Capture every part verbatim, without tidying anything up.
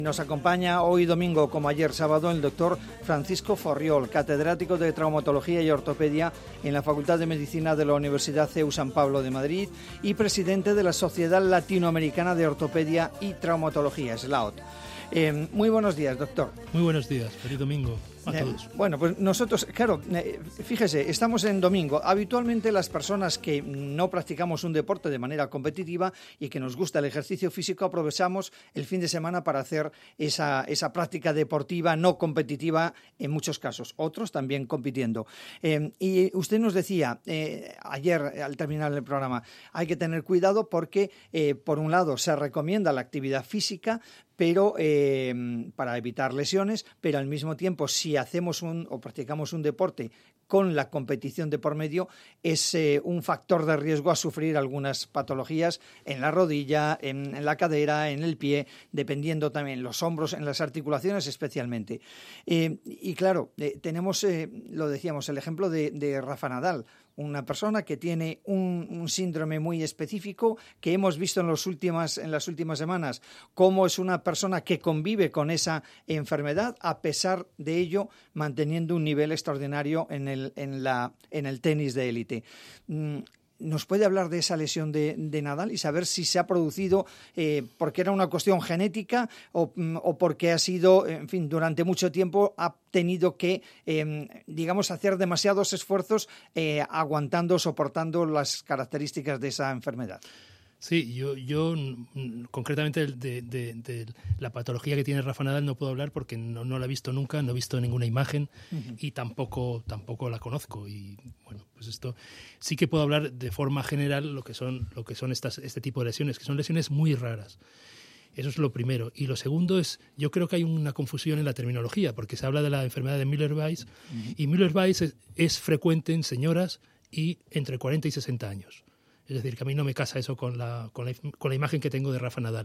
Nos acompaña hoy domingo, como ayer sábado, el doctor Francisco Forriol, catedrático de Traumatología y Ortopedia en la Facultad de Medicina de la Universidad C E U San Pablo de Madrid y presidente de la Sociedad Latinoamericana de Ortopedia y Traumatología, S L A O T. Eh, muy buenos días, doctor. Muy buenos días, feliz domingo a Eh, todos. bueno, pues nosotros, claro, eh, fíjese, estamos en domingo. Habitualmente las personas que no practicamos un deporte de manera competitiva y que nos gusta el ejercicio físico, aprovechamos el fin de semana para hacer esa, esa práctica deportiva no competitiva en muchos casos, otros también compitiendo. Eh, y usted nos decía eh, ayer al terminar el programa, hay que tener cuidado porque eh, por un lado se recomienda la actividad física, pero eh, para evitar lesiones, pero al mismo tiempo si hacemos un o practicamos un deporte con la competición de por medio es eh, un factor de riesgo a sufrir algunas patologías en la rodilla, en, en la cadera, en el pie, dependiendo también los hombros, en las articulaciones especialmente. Eh, y claro, eh, tenemos, eh, lo decíamos, el ejemplo de, de Rafa Nadal, una persona que tiene un, un síndrome muy específico que hemos visto en, los últimas, en las últimas semanas, cómo es una persona que convive con esa enfermedad, a pesar de ello manteniendo un nivel extraordinario en el, en la, en el tenis de élite. Mm, ¿Nos puede hablar de esa lesión de, de Nadal y saber si se ha producido eh, porque era una cuestión genética o, o porque ha sido, en fin, durante mucho tiempo ha tenido que, eh, digamos, hacer demasiados esfuerzos eh, aguantando, soportando las características de esa enfermedad? Sí, yo, yo concretamente de, de, de la patología que tiene Rafa Nadal no puedo hablar porque no, no la he visto nunca, no he visto ninguna imagen uh-huh. y tampoco, tampoco la conozco. Y bueno, pues esto sí que puedo hablar de forma general lo que son, lo que son estas, este tipo de lesiones, que son lesiones muy raras. Eso es lo primero. Y lo segundo es, yo creo que hay una confusión en la terminología, porque se habla de la enfermedad de Müller-Weiss uh-huh. y Müller-Weiss es, es frecuente en señoras y entre cuarenta y sesenta años. Es decir, que a mí no me casa eso con la, con la, con la imagen que tengo de Rafa Nadal.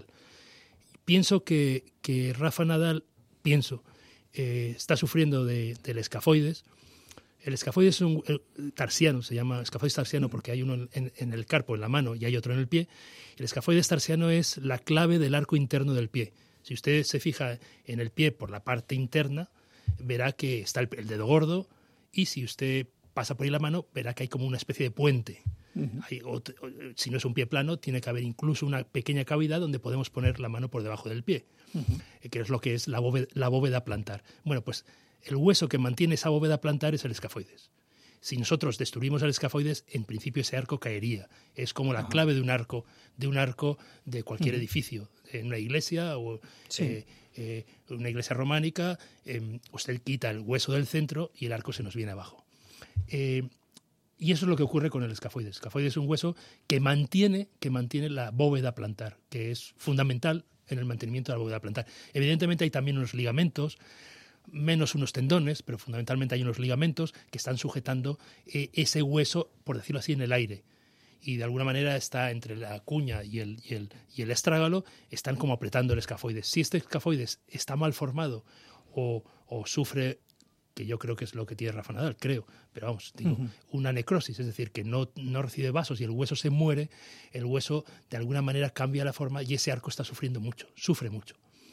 Pienso que, que Rafa Nadal, pienso, eh, está sufriendo de, del escafoides. El escafoides es un el, tarsiano, se llama escafoides tarsiano porque hay uno en, en el carpo, en la mano, y hay otro en el pie. El escafoides tarsiano es la clave del arco interno del pie. Si usted se fija en el pie por la parte interna, verá que está el, el dedo gordo, y si usted pasa por ahí la mano, verá que hay como una especie de puente. Uh-huh. Hay, o, o, si no es un pie plano, tiene que haber incluso una pequeña cavidad donde podemos poner la mano por debajo del pie, uh-huh. eh, que es lo que es la bóveda, la bóveda plantar. Bueno, pues el hueso que mantiene esa bóveda plantar es el escafoides. Si nosotros destruimos el escafoides, en principio ese arco caería. Es como la uh-huh. clave de un arco, de un arco de cualquier uh-huh. edificio, en una iglesia o sí. eh, eh, una iglesia románica. Eh, usted quita el hueso del centro y el arco se nos viene abajo. Eh, Y eso es lo que ocurre con el escafoides. El escafoides es un hueso que mantiene, que mantiene la bóveda plantar, que es fundamental en el mantenimiento de la bóveda plantar. Evidentemente hay también unos ligamentos, menos unos tendones, pero fundamentalmente hay unos ligamentos que están sujetando eh, ese hueso, por decirlo así, en el aire. Y de alguna manera está entre la cuña y el, y el, y el estrágalo, están como apretando el escafoides. Si este escafoides está mal formado o, o sufre, que yo creo que es lo que tiene Rafa Nadal, creo, pero vamos, digo, uh-huh. una necrosis, es decir, que no, no recibe vasos y el hueso se muere, el hueso de alguna manera cambia la forma y ese arco está sufriendo mucho, sufre mucho.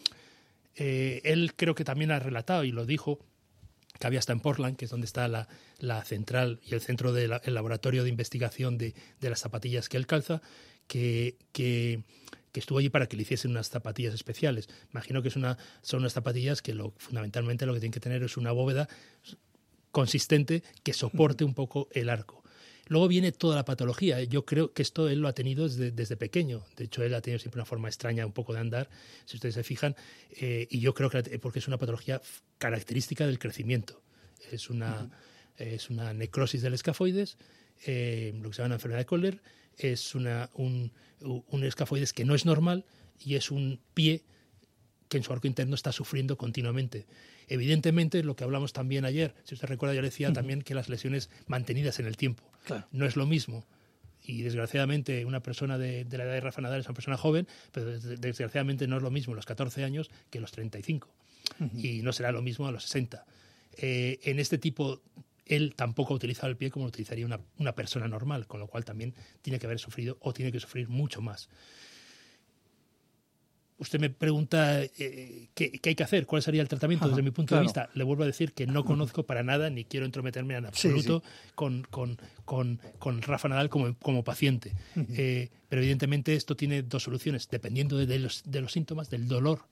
Eh, él creo que también ha relatado y lo dijo, que había hasta en Portland, que es donde está la, la central y el centro del laboratorio de investigación de, de las zapatillas que él calza, que... que que estuvo allí para que le hiciesen unas zapatillas especiales. Imagino que es una, son unas zapatillas que lo, fundamentalmente lo que tienen que tener es una bóveda consistente que soporte un poco el arco. Luego viene toda la patología. Yo creo que esto él lo ha tenido desde, desde pequeño. De hecho, él ha tenido siempre una forma extraña un poco de andar, si ustedes se fijan, eh, y yo creo que porque es una patología característica del crecimiento. Es una, uh-huh. es una necrosis del escafoides, eh, lo que se llama una enfermedad de Kohler. Es una, un, un escafoides que no es normal y es un pie que en su arco interno está sufriendo continuamente. Evidentemente, lo que hablamos también ayer, si usted recuerda, yo le decía uh-huh. también que las lesiones mantenidas en el tiempo. Claro. No es lo mismo. Y desgraciadamente una persona de, de la edad de Rafa Nadal es una persona joven, pero desgraciadamente no es lo mismo los catorce años que los treinta y cinco. Uh-huh. Y no será lo mismo a los sesenta. Eh, en este tipo... Él tampoco ha utilizado el pie como lo utilizaría una, una persona normal, con lo cual también tiene que haber sufrido o tiene que sufrir mucho más. usted me pregunta eh, ¿qué, qué hay que hacer, cuál sería el tratamiento. Ajá, desde mi punto claro. de vista. Le vuelvo a decir que no conozco para nada, ni quiero entrometerme en absoluto sí, sí. Con, con, con, con Rafa Nadal como, como paciente. Uh-huh. Eh, pero evidentemente esto tiene dos soluciones, dependiendo de, de, los, de los síntomas, del dolor.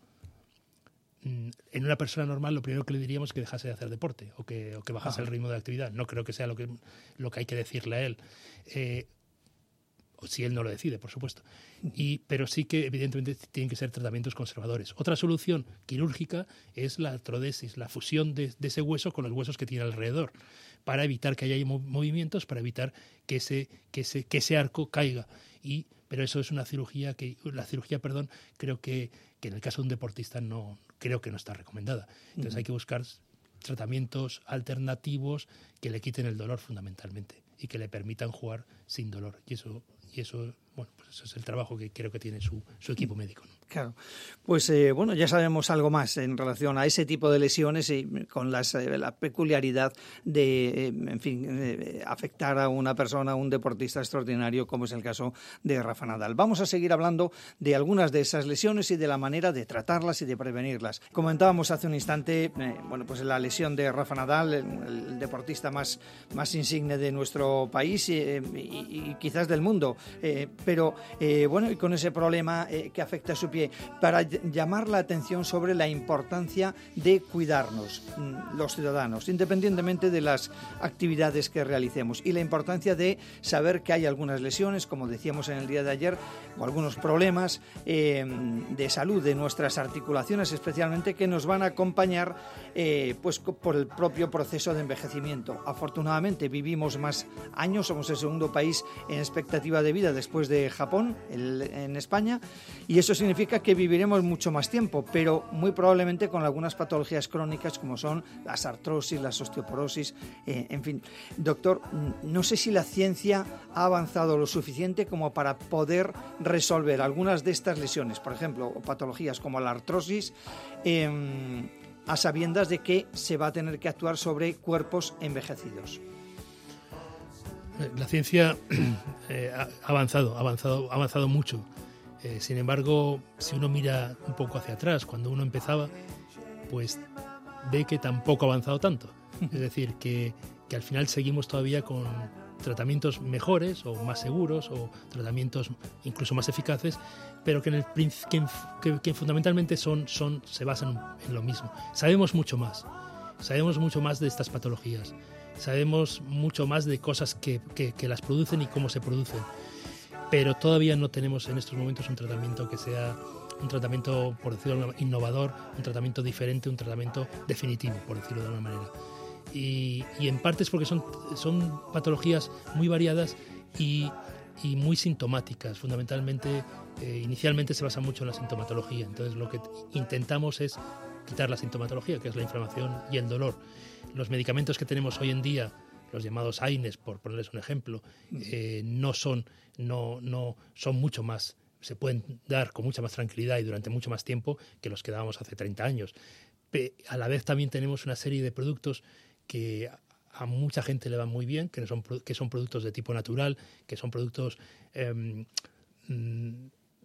En una persona normal lo primero que le diríamos es que dejase de hacer deporte o que, o que bajase ah. el ritmo de actividad. No creo que sea lo que, lo que hay que decirle a él. Eh, si él no lo decide, por supuesto. Y, pero sí que evidentemente tienen que ser tratamientos conservadores. Otra solución quirúrgica es la artrodesis, la fusión de, de ese hueso con los huesos que tiene alrededor, para evitar que haya movimientos, para evitar que ese, que ese, que ese arco caiga. Y, pero eso es una cirugía que, la cirugía, perdón, creo que, que en el caso de un deportista no, creo que no está recomendada. Entonces uh-huh. hay que buscar tratamientos alternativos que le quiten el dolor fundamentalmente y que le permitan jugar sin dolor. Y eso, y eso bueno, pues eso es el trabajo que creo que tiene su, su equipo médico, ¿no? Claro. Pues eh, bueno, ya sabemos algo más en relación a ese tipo de lesiones y con las, eh, la peculiaridad de, eh, en fin, eh, afectar a una persona, a un deportista extraordinario, como es el caso de Rafa Nadal. Vamos a seguir hablando de algunas de esas lesiones y de la manera de tratarlas y de prevenirlas. Comentábamos hace un instante, eh, bueno, pues la lesión de Rafa Nadal, el, el deportista más, más insigne de nuestro país eh, y, y quizás del mundo, eh, pero eh, bueno, y con ese problema eh, que afecta a su pie, para llamar la atención sobre la importancia de cuidarnos, los ciudadanos, independientemente de las actividades que realicemos, y la importancia de saber que hay algunas lesiones, como decíamos en el día de ayer, o algunos problemas eh, de salud de nuestras articulaciones, especialmente, que nos van a acompañar eh, pues por el propio proceso de envejecimiento. Afortunadamente vivimos más años, somos el segundo país en expectativa de vida después de Japón, el, en España, y eso significa que viviremos mucho más tiempo, pero muy probablemente con algunas patologías crónicas como son las artrosis, las osteoporosis, eh, en fin. Doctor, no sé si la ciencia ha avanzado lo suficiente como para poder resolver algunas de estas lesiones, por ejemplo, o patologías como la artrosis, eh, a sabiendas de que se va a tener que actuar sobre cuerpos envejecidos. La ciencia eh, ha avanzado, ha avanzado, ha avanzado mucho. Eh, sin embargo, si uno mira un poco hacia atrás, cuando uno empezaba, pues ve que tampoco ha avanzado tanto. Es decir, que, que al final seguimos todavía con tratamientos mejores o más seguros o tratamientos incluso más eficaces, pero que, en el, que, que, que fundamentalmente son, son, se basan en lo mismo. Sabemos mucho más, sabemos mucho más de estas patologías, sabemos mucho más de cosas que, que, que las producen y cómo se producen. Pero todavía no tenemos en estos momentos un tratamiento que sea un tratamiento, por decirlo, innovador, un tratamiento diferente, un tratamiento definitivo, por decirlo de alguna manera. Y, y en parte es porque son, son patologías muy variadas y, y muy sintomáticas. Fundamentalmente, eh, inicialmente se basa mucho en la sintomatología. Entonces lo que intentamos es quitar la sintomatología, que es la inflamación y el dolor. Los medicamentos que tenemos hoy en día, los llamados A I N E S, por ponerles un ejemplo, eh, no son, no, no son mucho más, se pueden dar con mucha más tranquilidad y durante mucho más tiempo que los que dábamos hace treinta años. Pe- a la vez también tenemos una serie de productos que a mucha gente le van muy bien, que son, que son productos de tipo natural, que son productos eh, mm,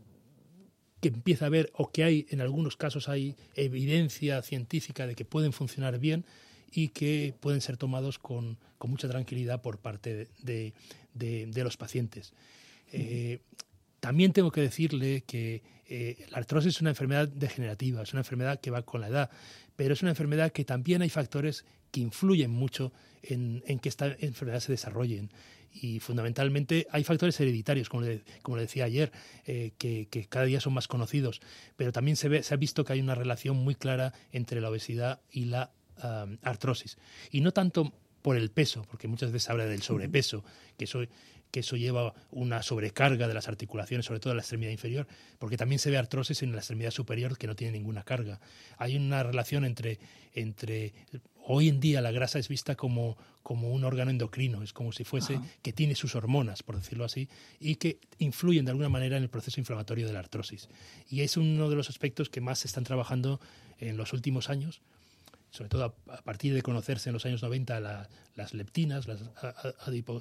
que empieza a haber, o que hay, en algunos casos hay evidencia científica de que pueden funcionar bien y que pueden ser tomados con, con mucha tranquilidad por parte de, de, de los pacientes. Eh, también tengo que decirle que eh, la artrosis es una enfermedad degenerativa, es una enfermedad que va con la edad, pero es una enfermedad que también hay factores que influyen mucho en, en que esta enfermedad se desarrollen. Y fundamentalmente hay factores hereditarios, como le, como le decía ayer, eh, que, que cada día son más conocidos, pero también se, ve, se ha visto que hay una relación muy clara entre la obesidad y la um, artrosis. Y no tanto por el peso, porque muchas veces se habla del sobrepeso, que eso, que eso lleva una sobrecarga de las articulaciones, sobre todo en la extremidad inferior, porque también se ve artrosis en la extremidad superior que no tiene ninguna carga. Hay una relación entre... entre hoy en día la grasa es vista como, como un órgano endocrino, es como si fuese Ajá. que tiene sus hormonas, por decirlo así, y que influyen de alguna manera en el proceso inflamatorio de la artrosis. Y es uno de los aspectos que más se están trabajando en los últimos años, sobre todo a, a partir de conocerse en los años noventa la, las leptinas, las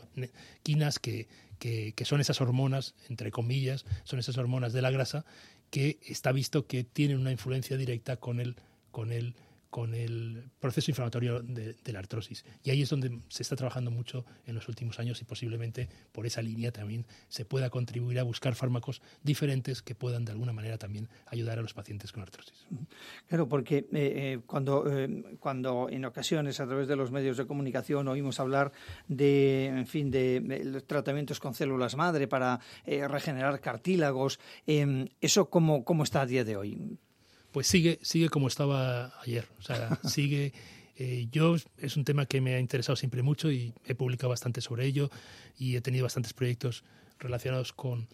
adipoquinas, que, que, que son esas hormonas, entre comillas, son esas hormonas de la grasa, que está visto que tienen una influencia directa con el, con el con el proceso inflamatorio de, de la artrosis. Y ahí es donde se está trabajando mucho en los últimos años y posiblemente por esa línea también se pueda contribuir a buscar fármacos diferentes que puedan de alguna manera también ayudar a los pacientes con artrosis. Claro, porque eh, eh, cuando, eh, cuando en ocasiones a través de los medios de comunicación oímos hablar de, en fin, de, de tratamientos con células madre para eh, regenerar cartílagos, eh, ¿eso cómo, cómo está a día de hoy? Pues sigue, sigue como estaba ayer. O sea, sigue. Eh, yo es un tema que me ha interesado siempre mucho y he publicado bastante sobre ello y he tenido bastantes proyectos relacionados con,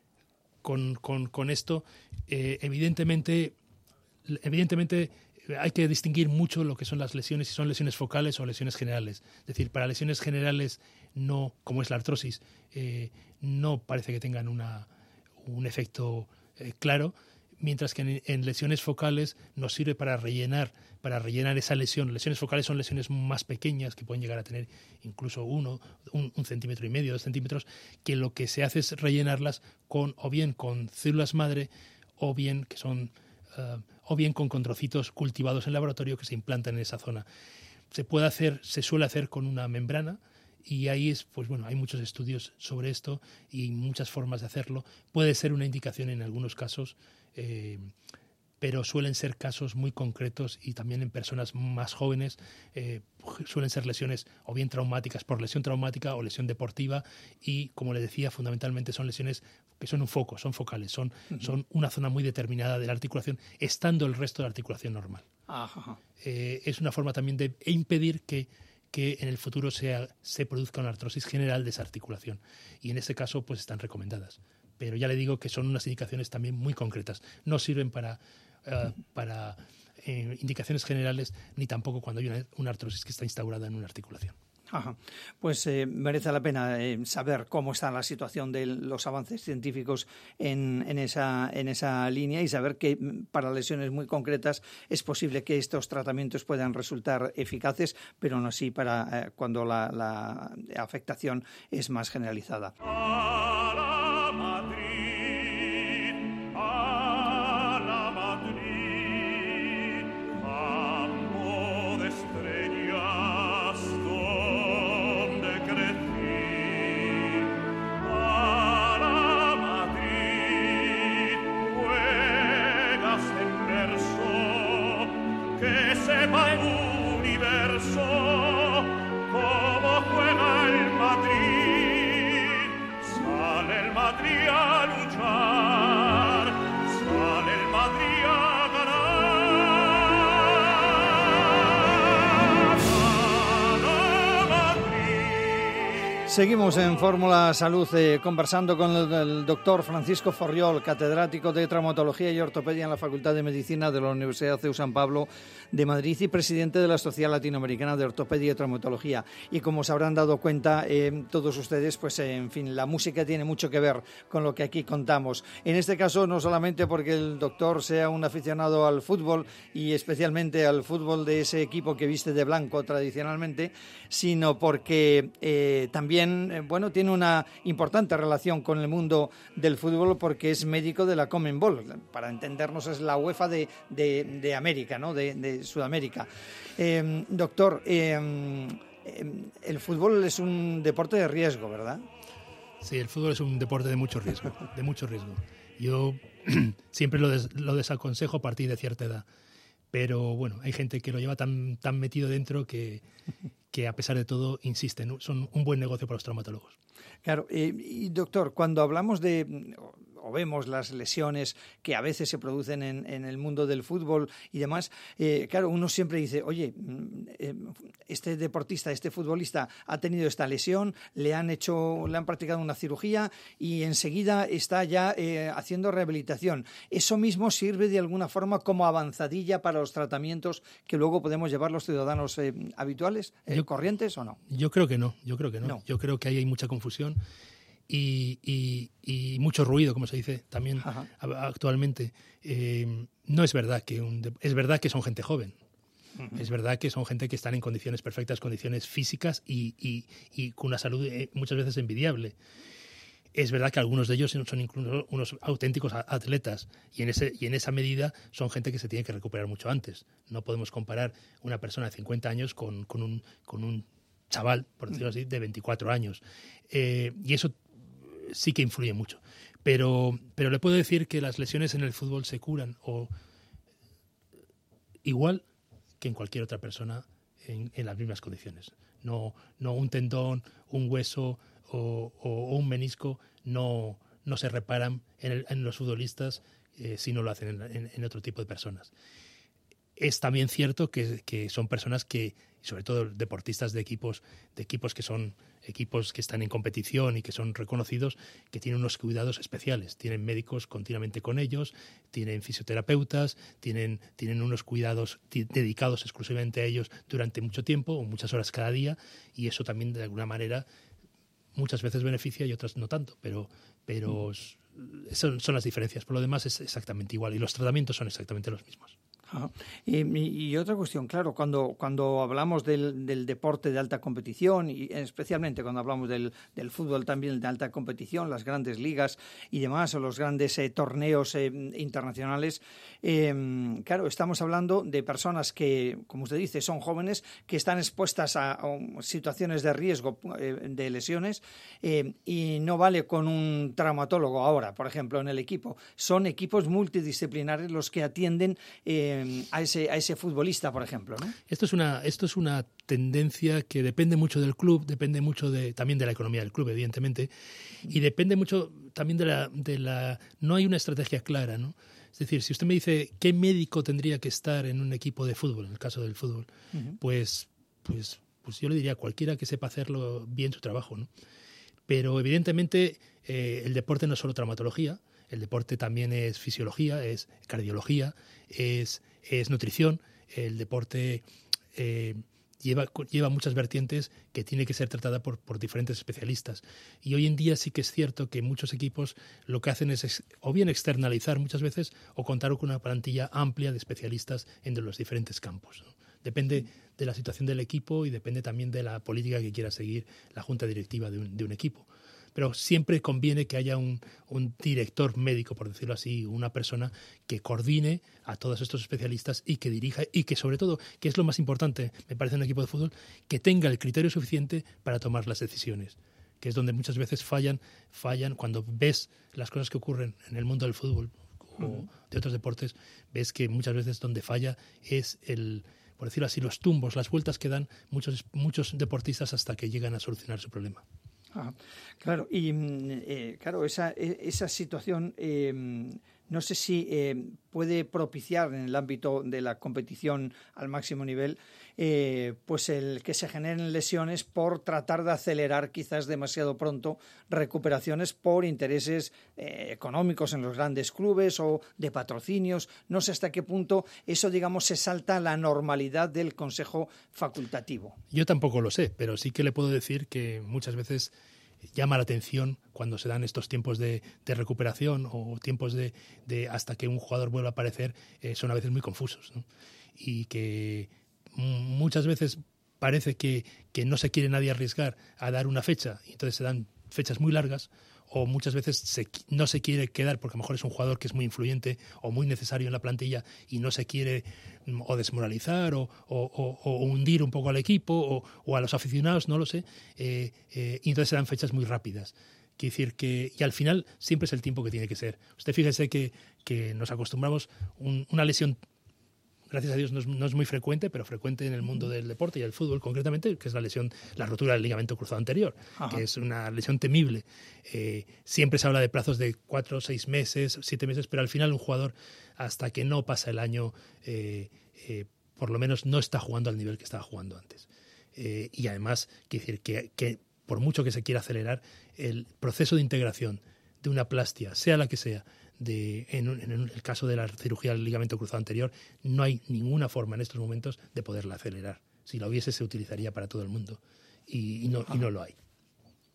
con, con, con esto. Eh, evidentemente, evidentemente hay que distinguir mucho lo que son las lesiones, si son lesiones focales o lesiones generales. Es decir, para lesiones generales, no, como es la artrosis, eh, no parece que tengan una, un efecto eh, claro. Mientras que en, en lesiones focales nos sirve para rellenar, para rellenar esa lesión. Lesiones focales son lesiones más pequeñas que pueden llegar a tener incluso uno, un, un centímetro y medio, dos centímetros, que lo que se hace es rellenarlas con o bien con células madre o bien que son uh, o bien con condrocitos cultivados en laboratorio que se implantan en esa zona. Se puede hacer, se suele hacer con una membrana. Y ahí es, pues bueno, hay muchos estudios sobre esto y muchas formas de hacerlo. Puede ser una indicación en algunos casos, eh, pero suelen ser casos muy concretos y también en personas más jóvenes eh, suelen ser lesiones o bien traumáticas por lesión traumática o lesión deportiva y, como le decía, fundamentalmente son lesiones que son un foco, son focales, son, uh-huh. son una zona muy determinada de la articulación, estando el resto de la articulación normal. Uh-huh. Eh, es una forma también de impedir que que en el futuro sea, se produzca una artrosis general de esa articulación. Y en este caso, pues están recomendadas. Pero ya le digo que son unas indicaciones también muy concretas. No sirven para, uh, para eh, indicaciones generales, ni tampoco cuando hay una, una artrosis que está instaurada en una articulación. Ajá. Pues eh, merece la pena eh, saber cómo está la situación de los avances científicos en, en, esa, en esa línea y saber que para lesiones muy concretas es posible que estos tratamientos puedan resultar eficaces, pero no así para eh, cuando la, la afectación es más generalizada. Seguimos en Fórmula Salud eh, conversando con el, el doctor Francisco Forriol, catedrático de Traumatología y Ortopedia en la Facultad de Medicina de la Universidad C E U San Pablo de Madrid y presidente de la Sociedad Latinoamericana de Ortopedia y Traumatología. Y como se habrán dado cuenta eh, todos ustedes, pues eh, en fin, la música tiene mucho que ver con lo que aquí contamos. En este caso, no solamente porque el doctor sea un aficionado al fútbol y especialmente al fútbol de ese equipo que viste de blanco tradicionalmente, sino porque eh, también bueno, tiene una importante relación con el mundo del fútbol porque es médico de la Conmebol. Para entendernos, es la UEFA de, de, de América, ¿no? de, de Sudamérica. Eh, doctor, eh, el fútbol es un deporte de riesgo, ¿verdad? Sí, el fútbol es un deporte de mucho riesgo, de mucho riesgo. Yo siempre lo, des, lo desaconsejo a partir de cierta edad. Pero bueno, hay gente que lo lleva tan, tan metido dentro que, que a pesar de todo insisten, son un buen negocio para los traumatólogos. Claro, eh, y doctor, cuando hablamos de o vemos las lesiones que a veces se producen en, en el mundo del fútbol y demás, eh, claro, uno siempre dice, oye, eh, este deportista, este futbolista ha tenido esta lesión, le han hecho, le han practicado una cirugía y enseguida está ya eh, haciendo rehabilitación. ¿Eso mismo sirve de alguna forma como avanzadilla para los tratamientos que luego podemos llevar los ciudadanos eh, habituales, eh, yo, corrientes o no? Yo creo que no, yo creo que no. no. Yo creo que ahí hay mucha confusión. Y, y, y mucho ruido, como se dice también Ajá. actualmente. Eh, no es verdad que un de- es verdad que son gente joven. Uh-huh. Es verdad que son gente que están en condiciones perfectas, condiciones físicas y, y, y con una salud eh, muchas veces envidiable. Es verdad que algunos de ellos son incluso unos auténticos atletas y en, ese, y en esa medida son gente que se tiene que recuperar mucho antes. No podemos comparar una persona de cincuenta años con, con, un, con un chaval, por decirlo así, de veinticuatro años. Eh, y eso sí que influye mucho. Pero, pero le puedo decir que las lesiones en el fútbol se curan o igual que en cualquier otra persona en, en las mismas condiciones. No, no un tendón, un hueso o, o, o un menisco no, no se reparan en, el, en los futbolistas eh, si no lo hacen en, en, en otro tipo de personas. Es también cierto que, que son personas que, sobre todo deportistas de equipos, de equipos que son equipos que están en competición y que son reconocidos, que tienen unos cuidados especiales. Tienen médicos continuamente con ellos, tienen fisioterapeutas, tienen, tienen unos cuidados t- dedicados exclusivamente a ellos durante mucho tiempo o muchas horas cada día, y eso también de alguna manera muchas veces beneficia y otras no tanto, pero, pero mm. son, son las diferencias. Por lo demás es exactamente igual y los tratamientos son exactamente los mismos. Ah, y, y otra cuestión, claro, cuando, cuando hablamos del, del deporte de alta competición y especialmente cuando hablamos del, del fútbol también de alta competición, las grandes ligas y demás, o los grandes eh, torneos eh, internacionales, eh, claro, estamos hablando de personas que, como usted dice, son jóvenes, que están expuestas a, a situaciones de riesgo eh, de lesiones eh, y no vale con un traumatólogo ahora, por ejemplo, en el equipo. Son equipos multidisciplinares los que atienden eh, A ese, a ese futbolista, por ejemplo, ¿no? Esto es una, esto es una tendencia que depende mucho del club, depende mucho de, también de la economía del club, evidentemente, y depende mucho también de la, de la... No hay una estrategia clara, ¿no? Es decir, si usted me dice qué médico tendría que estar en un equipo de fútbol, en el caso del fútbol, uh-huh. pues, pues, pues yo le diría cualquiera que sepa hacerlo bien su trabajo, ¿no? Pero evidentemente eh, el deporte no es solo traumatología. El deporte también es fisiología, es cardiología, es, es nutrición. El deporte eh, lleva, lleva muchas vertientes que tiene que ser tratada por, por diferentes especialistas. Y hoy en día sí que es cierto que muchos equipos lo que hacen es ex, o bien externalizar muchas veces o contar con una plantilla amplia de especialistas en los diferentes campos, ¿no? Depende de la situación del equipo y depende también de la política que quiera seguir la junta directiva de un, de un equipo. Pero siempre conviene que haya un, un director médico, por decirlo así, una persona que coordine a todos estos especialistas y que dirija y que, sobre todo, que es lo más importante, me parece, en un equipo de fútbol, que tenga el criterio suficiente para tomar las decisiones, que es donde muchas veces fallan, fallan cuando ves las cosas que ocurren en el mundo del fútbol o de otros deportes, ves que muchas veces donde falla es el, por decirlo así, los tumbos, las vueltas que dan muchos, muchos deportistas hasta que llegan a solucionar su problema. Ah, claro, y eh, claro, esa, esa situación eh, no sé si eh, puede propiciar en el ámbito de la competición al máximo nivel eh, pues el que se generen lesiones por tratar de acelerar quizás demasiado pronto recuperaciones por intereses eh, económicos en los grandes clubes o de patrocinios. No sé hasta qué punto eso, digamos, se salta a la normalidad del consejo facultativo. Yo tampoco lo sé, pero sí que le puedo decir que muchas veces llama la atención cuando se dan estos tiempos de, de recuperación o tiempos de, de hasta que un jugador vuelva a aparecer, eh, son a veces muy confusos, ¿no? Y que muchas veces parece que, que no se quiere nadie arriesgar a dar una fecha y entonces se dan fechas muy largas, o muchas veces se, no se quiere quedar porque a lo mejor es un jugador que es muy influyente o muy necesario en la plantilla y no se quiere o desmoralizar o, o, o, o hundir un poco al equipo o, o a los aficionados, no lo sé, eh, eh, y entonces se dan fechas muy rápidas. Quiere decir que, y al final siempre es el tiempo que tiene que ser. Usted fíjese que, que nos acostumbramos un, una lesión, gracias a Dios no es, no es muy frecuente, pero frecuente en el mundo del deporte y del fútbol concretamente, que es la lesión, la rotura del ligamento cruzado anterior. Ajá. Que es una lesión temible. Eh, siempre se habla de plazos de cuatro, seis meses, siete meses, pero al final un jugador, hasta que no pasa el año, eh, eh, por lo menos no está jugando al nivel que estaba jugando antes. Eh, y además, quiere decir que, que por mucho que se quiera acelerar, el proceso de integración de una plastia, sea la que sea, De, en, en el caso de la cirugía del ligamento cruzado anterior, no hay ninguna forma en estos momentos de poderla acelerar. Si la hubiese, se utilizaría para todo el mundo y, y, no, y no lo hay.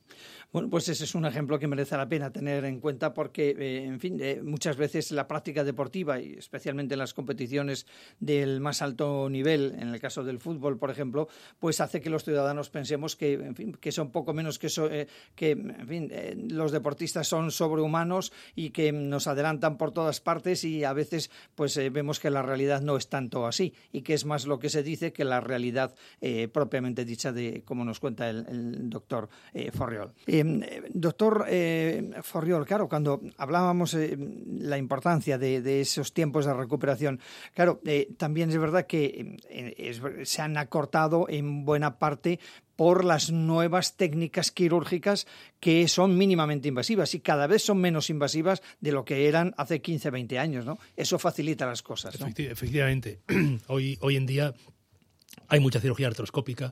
Bueno, pues ese es un ejemplo que merece la pena tener en cuenta porque, eh, en fin, eh, muchas veces la práctica deportiva y especialmente en las competiciones del más alto nivel, en el caso del fútbol, por ejemplo, pues hace que los ciudadanos pensemos que, en fin, que son poco menos que, so, eh, que en fin, eh, los deportistas son sobrehumanos y que nos adelantan por todas partes y a veces pues eh, vemos que la realidad no es tanto así y que es más lo que se dice que la realidad eh, propiamente dicha de como nos cuenta el, el doctor eh, Forriol. Eh, doctor eh, Forriol, claro, cuando hablábamos eh, la importancia de, de esos tiempos de recuperación, claro, eh, también es verdad que eh, es, se han acortado en buena parte por las nuevas técnicas quirúrgicas que son mínimamente invasivas y cada vez son menos invasivas de lo que eran hace quince, veinte años, ¿no? Eso facilita las cosas, ¿no? Efecti- efectivamente. Hoy, hoy en día hay mucha cirugía artroscópica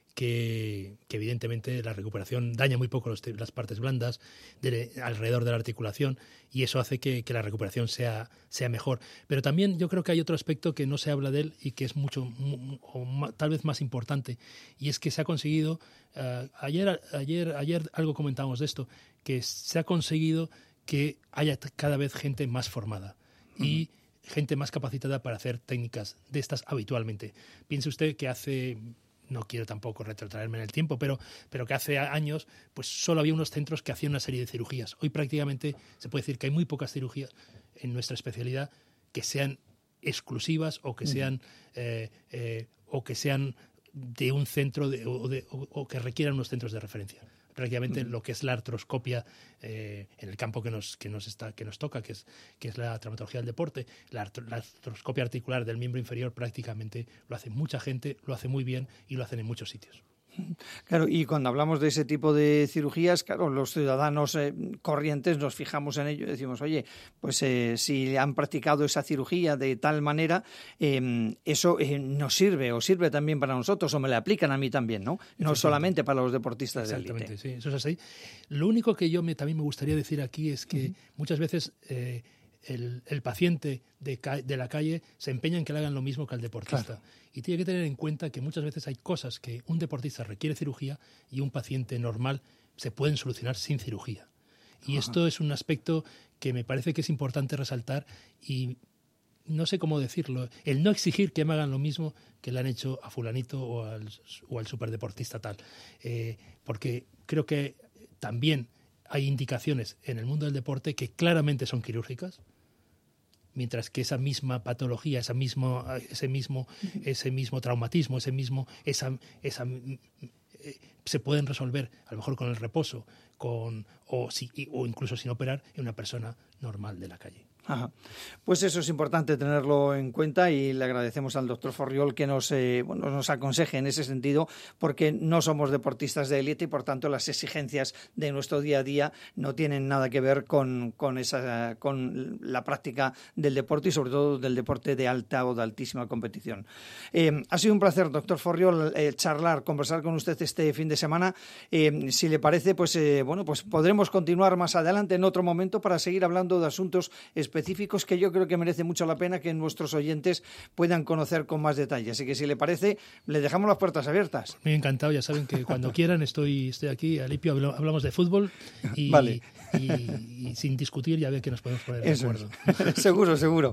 que, que evidentemente la recuperación daña muy poco los, las partes blandas de, alrededor de la articulación y eso hace que, que la recuperación sea, sea mejor. Pero también yo creo que hay otro aspecto que no se habla de él y que es mucho o ma, tal vez más importante y es que se ha conseguido, uh, ayer, ayer, ayer algo comentábamos de esto, que se ha conseguido que haya cada vez gente más formada uh-huh. y gente más capacitada para hacer técnicas de estas habitualmente. Piense usted que hace... no quiero tampoco retrotraerme en el tiempo, pero, pero que hace años pues solo había unos centros que hacían una serie de cirugías. Hoy prácticamente se puede decir que hay muy pocas cirugías en nuestra especialidad que sean exclusivas o que sean eh, eh, o que sean de un centro de, o, de, o, o que requieran unos centros de referencia. Prácticamente uh-huh. lo que es la artroscopia eh, en el campo que nos que nos está que nos toca, que es que es la traumatología del deporte, la, art- la artroscopia articular del miembro inferior prácticamente lo hace mucha gente, lo hace muy bien y lo hacen en muchos sitios. Claro, y cuando hablamos de ese tipo de cirugías, claro, los ciudadanos eh, corrientes nos fijamos en ello y decimos, oye, pues eh, si han practicado esa cirugía de tal manera, eh, eso eh, nos sirve o sirve también para nosotros o me la aplican a mí también, ¿no? No solamente para los deportistas de élite. Exactamente, sí, eso es así. Lo único que yo me, también me gustaría decir aquí es que uh-huh. muchas veces... Eh, El, el paciente de, ca- de la calle se empeña en que le hagan lo mismo que al deportista. Claro. Y tiene que tener en cuenta que muchas veces hay cosas que un deportista requiere cirugía y un paciente normal se pueden solucionar sin cirugía. Y Ajá. esto es un aspecto que me parece que es importante resaltar y no sé cómo decirlo, el no exigir que me hagan lo mismo que le han hecho a fulanito o al, o al superdeportista tal. Eh, porque creo que también hay indicaciones en el mundo del deporte que claramente son quirúrgicas, mientras que esa misma patología, esa mismo, ese mismo, ese mismo traumatismo, ese mismo, esa, esa, eh, se pueden resolver a lo mejor con el reposo, con o, si, o incluso sin operar en una persona normal de la calle. Ajá. Pues eso es importante tenerlo en cuenta y le agradecemos al doctor Forriol que nos, eh, bueno, nos aconseje en ese sentido porque no somos deportistas de élite y por tanto las exigencias de nuestro día a día no tienen nada que ver con, con, esa, con la práctica del deporte y sobre todo del deporte de alta o de altísima competición. Eh, ha sido un placer, doctor Forriol, eh, charlar, conversar con usted este fin de semana. Eh, si le parece, pues, eh, bueno, pues podremos continuar más adelante en otro momento para seguir hablando de asuntos específicos específicos que yo creo que merece mucho la pena que nuestros oyentes puedan conocer con más detalle. Así que si le parece, le dejamos las puertas abiertas. Muy encantado, ya saben que cuando quieran estoy, estoy aquí, Alipio, hablamos de fútbol y, vale. y, y sin discutir ya ve que nos podemos poner de Eso acuerdo. Es. seguro, seguro.